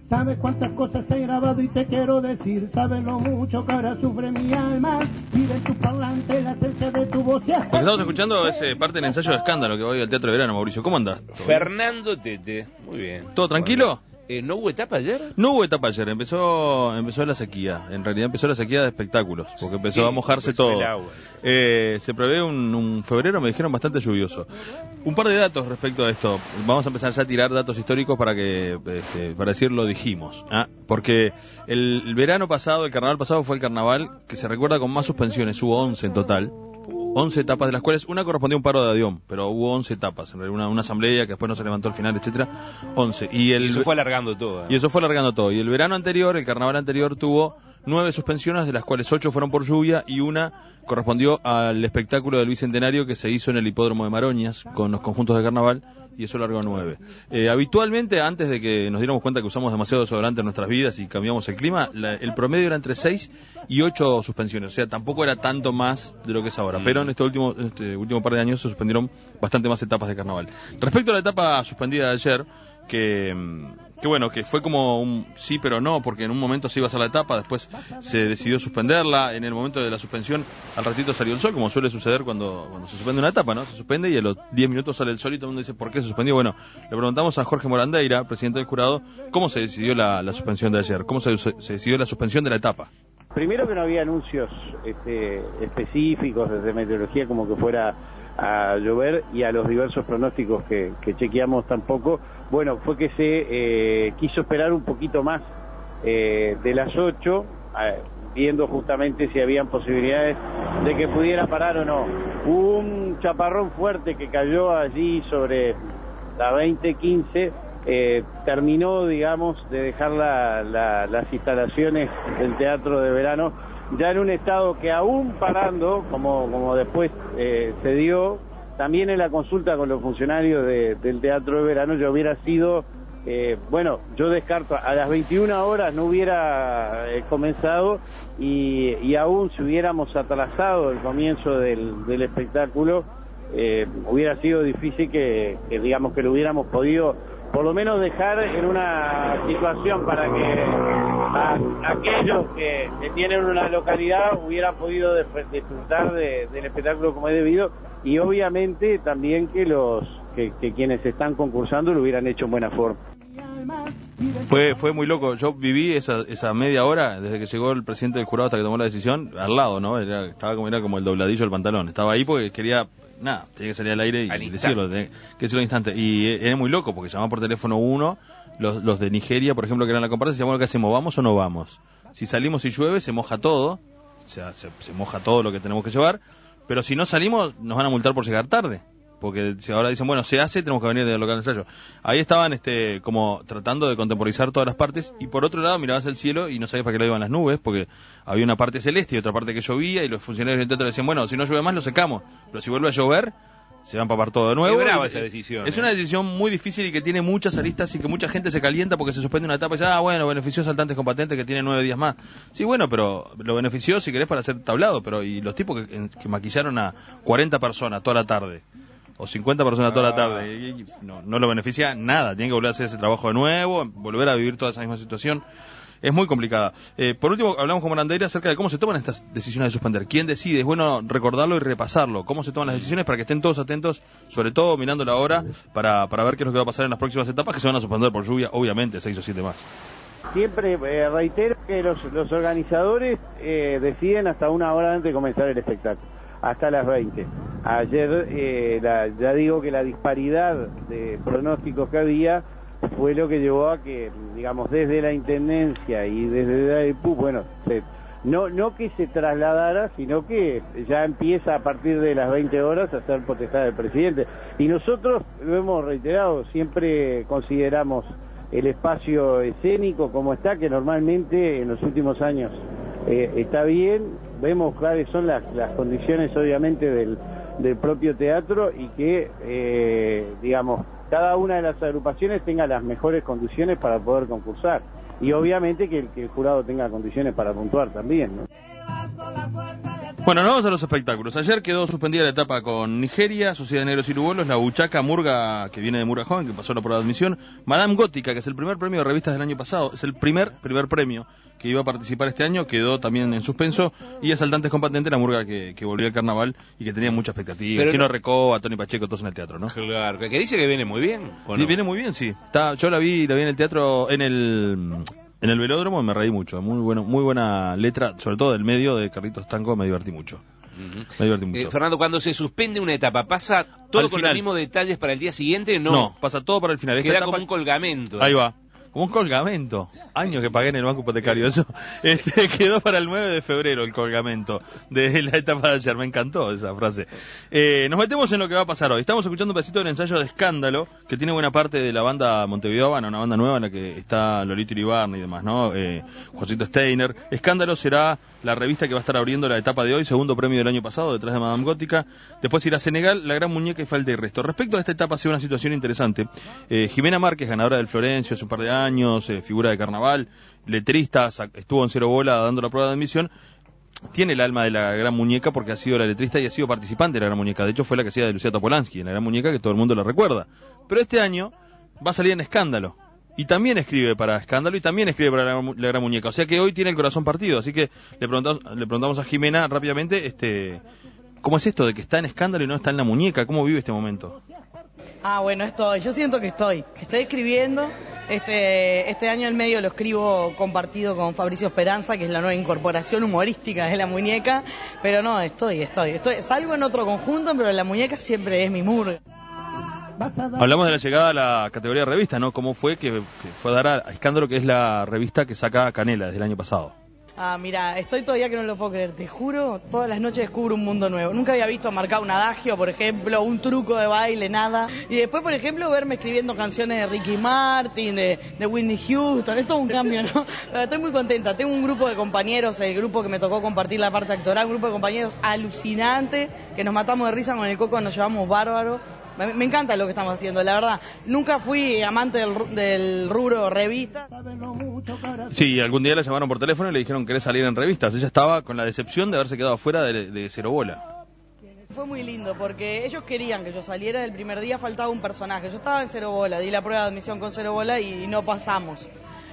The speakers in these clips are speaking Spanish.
Sabes cuántas cosas he grabado y te quiero decir. Sabes lo mucho que ahora sufre mi alma. Vive en tu parlante la esencia de tu voz. Lo que estamos escuchando es parte del ensayo de Escándalo que va hoy al Teatro de Verano. Mauricio, ¿cómo andás? Fernando Tete, muy bien. ¿Todo tranquilo? ¿No hubo etapa ayer? No hubo etapa ayer, empezó la sequía. En realidad empezó la sequía de espectáculos, porque empezó a mojarse todo. Se prevé un febrero, me dijeron, bastante lluvioso. Un par de datos respecto a esto. Vamos a empezar ya a tirar datos históricos para decir lo dijimos. Porque el verano pasado, el carnaval pasado fue el carnaval que se recuerda con más suspensiones. Hubo 11 en total. 11 etapas, de las cuales una correspondía a un paro de avión, pero hubo 11 etapas, en realidad una asamblea que después no se levantó al final, etcétera. 11. Y eso fue alargando todo. Y eso fue alargando todo. Y el verano anterior, el carnaval anterior, tuvo 9 suspensiones, de las cuales 8 fueron por lluvia y una correspondió al espectáculo del Bicentenario que se hizo en el hipódromo de Maroñas con los conjuntos de carnaval, y eso largó 9. Habitualmente, antes de que nos diéramos cuenta que usamos demasiado desodorante en nuestras vidas y cambiamos el clima, el promedio era entre 6 y 8 suspensiones, o sea, tampoco era tanto más de lo que es ahora, pero en este último par de años se suspendieron bastante más etapas de carnaval. Respecto a la etapa suspendida de ayer, que bueno, que fue como un sí pero no, porque en un momento se iba a hacer la etapa, después se decidió suspenderla, en el momento de la suspensión al ratito salió el sol, como suele suceder cuando se suspende una etapa, ¿no? Se suspende y a los 10 minutos sale el sol y todo el mundo dice ¿por qué se suspendió? Bueno, le preguntamos a Jorge Morandeira, presidente del jurado, cómo se decidió la suspensión de ayer, cómo se decidió la suspensión de la etapa. Primero que no había anuncios específicos desde meteorología como que fuera a llover, y a los diversos pronósticos que chequeamos tampoco. Bueno, fue que se quiso esperar un poquito más de las 8, viendo justamente si habían posibilidades de que pudiera parar o no. Hubo un chaparrón fuerte que cayó allí sobre la 20:15, terminó, digamos, de dejar las instalaciones del Teatro de Verano ya en un estado que aún parando, como después se dio, también en la consulta con los funcionarios del Teatro de Verano, ya hubiera sido, yo descarto, a las 21 horas no hubiera comenzado, y aún si hubiéramos atrasado el comienzo del espectáculo, hubiera sido difícil que digamos que lo hubiéramos podido por lo menos dejar en una situación para que aquellos que tienen una localidad hubieran podido disfrutar del espectáculo como es debido, y obviamente también que quienes están concursando lo hubieran hecho en buena forma. Fue muy loco. Yo viví esa media hora desde que llegó el presidente del jurado hasta que tomó la decisión al lado, ¿no? Era como el dobladillo del pantalón. Estaba ahí porque quería, tenía que salir al aire y decirlo, tenía que decirlo al instante. Y era muy loco porque llamaban por teléfono uno, los de Nigeria, por ejemplo, que eran la comparsa, y decían, bueno, ¿qué hacemos? ¿Vamos o no vamos? Si salimos y llueve, se moja todo, o sea, se moja todo lo que tenemos que llevar, pero si no salimos, nos van a multar por llegar tarde. Porque si ahora dicen, bueno, se hace, tenemos que venir del local de ensayo. Ahí estaban como tratando de contemporizar todas las partes, y por otro lado mirabas el cielo y no sabías para qué lado iban las nubes, porque había una parte celeste y otra parte que llovía, y los funcionarios del teatro decían, bueno, si no llueve más lo secamos, pero si vuelve a llover se va a empapar todo de nuevo. Qué brava esa decisión. Es una decisión muy difícil y que tiene muchas aristas, y que mucha gente se calienta porque se suspende una etapa y dice, bueno, benefició a saltantes con patentes que tienen 9 días más. Sí, bueno, pero lo benefició si querés para hacer tablado, pero y los tipos que maquillaron a 40 personas toda la tarde, o 50 personas toda la tarde, no lo beneficia nada, tienen que volver a hacer ese trabajo de nuevo, volver a vivir toda esa misma situación. Es muy complicada. Por último, hablamos con Morandeira acerca de cómo se toman estas decisiones de suspender. ¿Quién decide? Es bueno recordarlo y repasarlo. Cómo se toman las decisiones para que estén todos atentos, sobre todo mirando la hora, para ver qué es lo que va a pasar en las próximas etapas, que se van a suspender por lluvia, obviamente, 6 o 7 más. Siempre reitero que los organizadores deciden hasta una hora antes de comenzar el espectáculo, hasta las 20. Ayer, ya digo que la disparidad de pronósticos que había fue lo que llevó a que, digamos, desde la Intendencia y desde el PUC, no que se trasladara, sino que ya empieza a partir de las 20 horas a ser potestad del presidente. Y nosotros, lo hemos reiterado, siempre consideramos el espacio escénico como está, que normalmente en los últimos años está bien. Vemos cuáles son las condiciones, obviamente, del propio teatro, y que, digamos, cada una de las agrupaciones tenga las mejores condiciones para poder concursar, y obviamente que el jurado tenga condiciones para puntuar también, ¿no? Bueno, nos vamos a los espectáculos. Ayer quedó suspendida la etapa con Nigeria, Sociedad de Negros y Lugolos, la Buchaca Murga, que viene de Murga Joven, que pasó la prueba de admisión, Madame Gótica, que es el primer premio de revistas del año pasado, es el primer premio que iba a participar este año, quedó también en suspenso, y Asaltantes con Patente, la Murga que volvió al carnaval y que tenía mucha expectativa. Pero Chino Recoba, Tony Pacheco, todos en el teatro, ¿no? Claro, que dice que viene muy bien, ¿o no? Y viene muy bien, sí. Yo la vi en el teatro, en el velódromo, y me reí mucho. Muy buena letra, sobre todo del medio de Carlitos Tanco, me divertí mucho. Me divertí mucho. Fernando, cuando se suspende una etapa, ¿pasa todo Al con final. los mismos detalles para el día siguiente? No, pasa todo para el final. Esta Queda etapa, como un colgamento. ahí va. Como un colgamento. Años que pagué en el banco hipotecario. Eso quedó para el 9 de febrero el colgamento de la etapa de ayer. Me encantó esa frase. Nos metemos en lo que va a pasar hoy. Estamos escuchando un pedacito del ensayo de Escándalo, que tiene buena parte de la banda Montevideo Habana, una banda nueva en la que está Lolito Iribarne y demás, ¿no? Juancito Steiner. Escándalo será la revista que va a estar abriendo la etapa de hoy, segundo premio del año pasado, detrás de Madame Gótica. Después irá Senegal, La Gran Muñeca y Falta y Resto. Respecto a esta etapa, ha sido una situación interesante. Jimena Márquez, ganadora del Florencio hace un par de años, figura de carnaval, letrista, estuvo en Cero Bola dando la prueba de admisión. Tiene el alma de La Gran Muñeca porque ha sido la letrista y ha sido participante de La Gran Muñeca. De hecho, fue la que hacía de Lucía Topolansky en La Gran Muñeca, que todo el mundo la recuerda. Pero este año va a salir en Escándalo. Y también escribe para Escándalo y también escribe para La Gran Muñeca. O sea que hoy tiene el corazón partido. Así que le preguntamos a Jimena rápidamente, ¿cómo es esto de que está en Escándalo y no está en La Muñeca? ¿Cómo vive este momento? Bueno, yo siento que estoy escribiendo. Este año el medio lo escribo compartido con Fabricio Esperanza, que es la nueva incorporación humorística de La Muñeca. Pero no, estoy. Salgo en otro conjunto, pero La Muñeca siempre es mi murga. Hablamos de la llegada a la categoría de revista, ¿no? ¿Cómo fue que fue a dar a Escándalo, que es la revista que saca Canela desde el año pasado? Mira, estoy todavía que no lo puedo creer, te juro, todas las noches descubro un mundo nuevo. Nunca había visto marcar un adagio, por ejemplo, un truco de baile, nada. Y después, por ejemplo, verme escribiendo canciones de Ricky Martin, de Whitney Houston, es todo un cambio, ¿no? Estoy muy contenta, tengo un grupo de compañeros, el grupo que me tocó compartir la parte actoral, un grupo de compañeros alucinante, que nos matamos de risa con el Coco, nos llevamos bárbaro. Me encanta lo que estamos haciendo, la verdad. Nunca fui amante del rubro revista. Sí, algún día la llamaron por teléfono y le dijeron que querés salir en revistas. Ella estaba con la decepción de haberse quedado afuera de Cero Bola. Fue muy lindo porque ellos querían que yo saliera. El primer día faltaba un personaje. Yo estaba en Cero Bola, di la prueba de admisión con Cero Bola y no pasamos.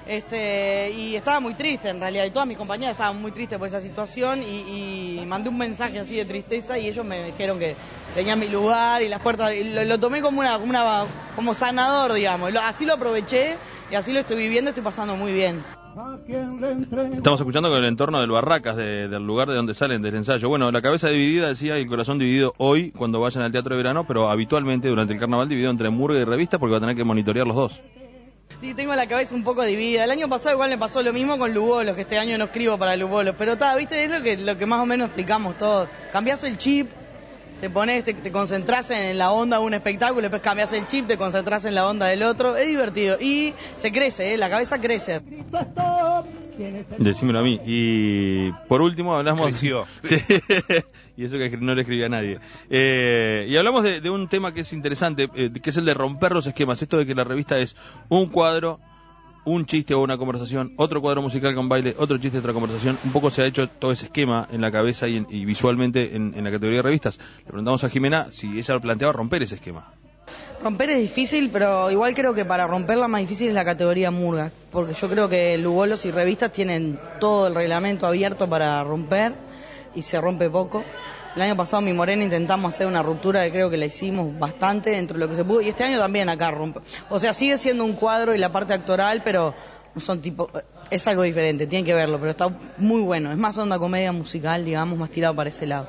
Y estaba muy triste en realidad, y todas mis compañeras estaban muy tristes por esa situación y mandé un mensaje así de tristeza y ellos me dijeron que tenían mi lugar y las puertas, y lo tomé como sanador, digamos, así lo aproveché y así lo estoy viviendo, estoy pasando muy bien. Estamos escuchando con el entorno del Barracas, del lugar de donde salen del ensayo. Bueno, la cabeza dividida, decía, y el corazón dividido hoy cuando vayan al teatro de verano, pero habitualmente durante el carnaval dividido entre murga y revista porque va a tener que monitorear los dos. Sí, tengo la cabeza un poco dividida. El año pasado igual me pasó lo mismo con Lugolos, que este año no escribo para Lugolos. Pero viste, es lo que más o menos explicamos todos. Cambiás el chip, te concentrás en la onda de un espectáculo, después cambiás el chip, te concentrás en la onda del otro. Es divertido. Y se crece, la cabeza crece. Decímelo a mí. Y por último hablamos... Creció. Sí. Y eso que no le escribí a nadie. Y hablamos de un tema que es interesante, que es el de romper los esquemas. Esto de que la revista es un cuadro, un chiste o una conversación, otro cuadro musical con baile, otro chiste, otra conversación. Un poco se ha hecho todo ese esquema en la cabeza y visualmente en la categoría de revistas. Le preguntamos a Jimena si ella planteaba romper ese esquema. Romper es difícil, pero igual creo que para romperla más difícil es la categoría murga, porque yo creo que Lugolos y revistas tienen todo el reglamento abierto para romper y se rompe poco. El año pasado Mi Morena intentamos hacer una ruptura que creo que la hicimos bastante dentro de lo que se pudo, y este año también acá rompe. O sea, sigue siendo un cuadro y la parte actoral, pero no son es algo diferente, tienen que verlo, pero está muy bueno, es más onda comedia musical, digamos, más tirado para ese lado.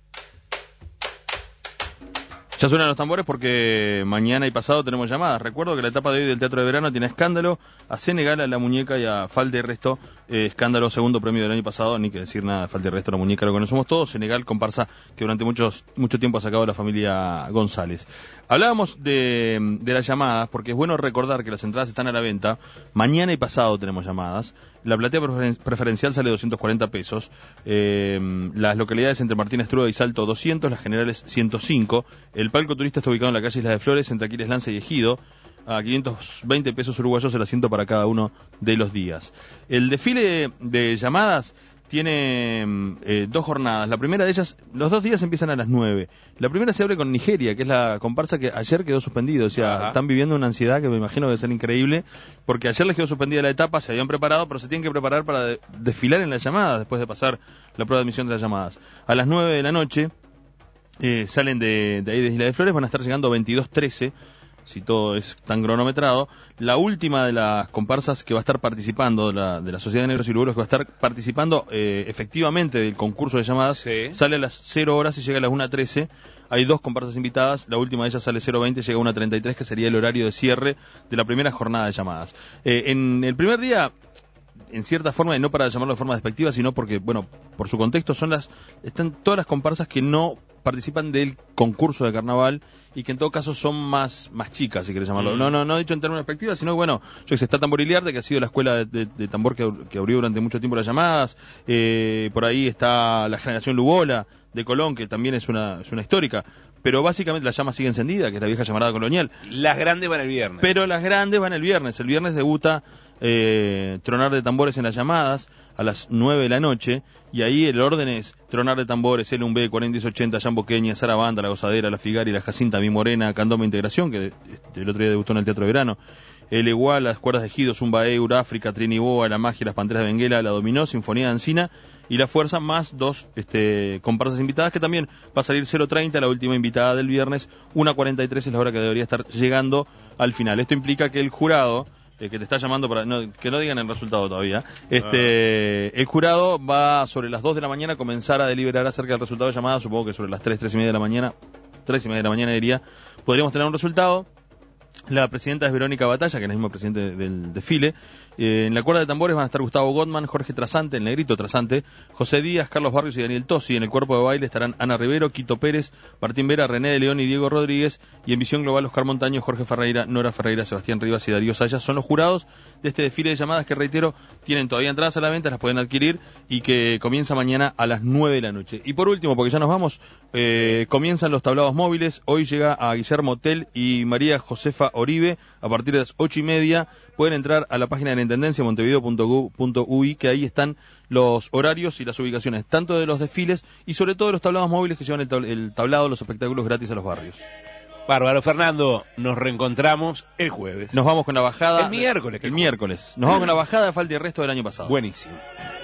Ya suenan los tambores porque mañana y pasado tenemos llamadas. Recuerdo que la etapa de hoy del Teatro de Verano tiene a Escándalo, a Senegal, a La Muñeca y a Falta y Resto. Escándalo, segundo premio del año pasado, ni que decir nada, Falta y Resto, La Muñeca, lo conocemos todos. Senegal, comparsa que durante mucho tiempo ha sacado la familia González. Hablábamos de las llamadas, porque es bueno recordar que las entradas están a la venta. Mañana y pasado tenemos llamadas. La platea preferencial sale 240 pesos. Las localidades entre Martínez Trúa y Salto 200, las generales 105. El palco turista está ubicado en la calle Isla de Flores, entre Aquiles Lance y Ejido. A 520 pesos uruguayos el asiento para cada uno de los días. El desfile de llamadas tiene 2 jornadas. La primera de ellas, los 2 días empiezan a las 9. La primera se abre con Nigeria, que es la comparsa que ayer quedó suspendido. O sea, Ajá. están viviendo una ansiedad que me imagino debe ser increíble, porque ayer les quedó suspendida la etapa, se habían preparado, pero se tienen que preparar para desfilar en las llamadas después de pasar la prueba de admisión de las llamadas. A las 9 de la noche salen de ahí de Isla de Flores, van a estar llegando a 22:13, si todo es tan cronometrado. La última de las comparsas que va a estar participando, de la Sociedad de Negros y Lugueros, que va a estar participando efectivamente del concurso de llamadas, Sí. sale a las 0 horas y llega a las 1:13. Hay 2 comparsas invitadas, la última de ellas sale 0:20 y llega a 1:33, que sería el horario de cierre de la primera jornada de llamadas. En el primer día, en cierta forma, y no para llamarlo de forma despectiva, sino porque, bueno, por su contexto, están todas las comparsas que no participan del concurso de carnaval y que en todo caso son más chicas, si querés llamarlo. No dicho en términos despectivos, sino, bueno, yo que sé, está Tamborilearte, que ha sido la escuela de tambor que abrió durante mucho tiempo las llamadas. Por ahí está la generación Lugola de Colón, que también es una histórica. Pero básicamente la llama sigue encendida, que es la vieja llamarada colonial. Las grandes van el viernes. Pero las grandes van el viernes. El viernes debuta tronar de tambores en las llamadas a las 9 de la noche, y ahí el orden es tronar de tambores, L1B, 4080, Jamboqueña, Sarabanda, La Gozadera, La Figari, La Jacinta, Mi Morena, Candombe Integración, que el otro día debutó en el Teatro de Verano, el Igual, Las Cuerdas de Ejido, Zumba Eur, África, Triniboa, La Magia, Las Panteras de Benguela, La Dominó, Sinfonía de Ancina y La Fuerza, más 2 comparsas invitadas, que también va a salir 0:30, la última invitada del viernes, 1:43 es la hora que debería estar llegando al final. Esto implica que el jurado, que te está llamando para que no digan el resultado todavía, el jurado va sobre las 2 de la mañana a comenzar a deliberar acerca del resultado de llamada. Supongo que sobre las 3:30 de la mañana, 3:30 de la mañana diría, podríamos tener un resultado. La presidenta es Verónica Batalla, que es la misma presidente del desfile. En la cuerda de tambores van a estar Gustavo Gottman, Jorge Trasante, el negrito Trasante, José Díaz, Carlos Barrios y Daniel Tosi. En el cuerpo de baile estarán Ana Rivero, Quito Pérez, Martín Vera, René de León y Diego Rodríguez. Y en visión global, Oscar Montaño, Jorge Ferreira, Nora Ferreira, Sebastián Rivas y Darío Sayas son los jurados de este desfile de llamadas que, reitero, tienen todavía entradas a la venta, las pueden adquirir, y que comienza mañana a las 9 de la noche. Y por último, porque ya nos vamos, comienzan los tablados móviles. Hoy llega a Guillermo Tell y María Josefa Oribe a partir de las 8:30. Pueden entrar a la página de la Intendencia, montevideo.gov.uy, que ahí están los horarios y las ubicaciones, tanto de los desfiles y sobre todo de los tablados móviles que llevan el tablado, los espectáculos gratis a los barrios. Bárbaro, Fernando, nos reencontramos el jueves. Nos vamos con la bajada. El miércoles. El miércoles. Nos vamos con la bajada de Falta y Resto del año pasado. Buenísimo.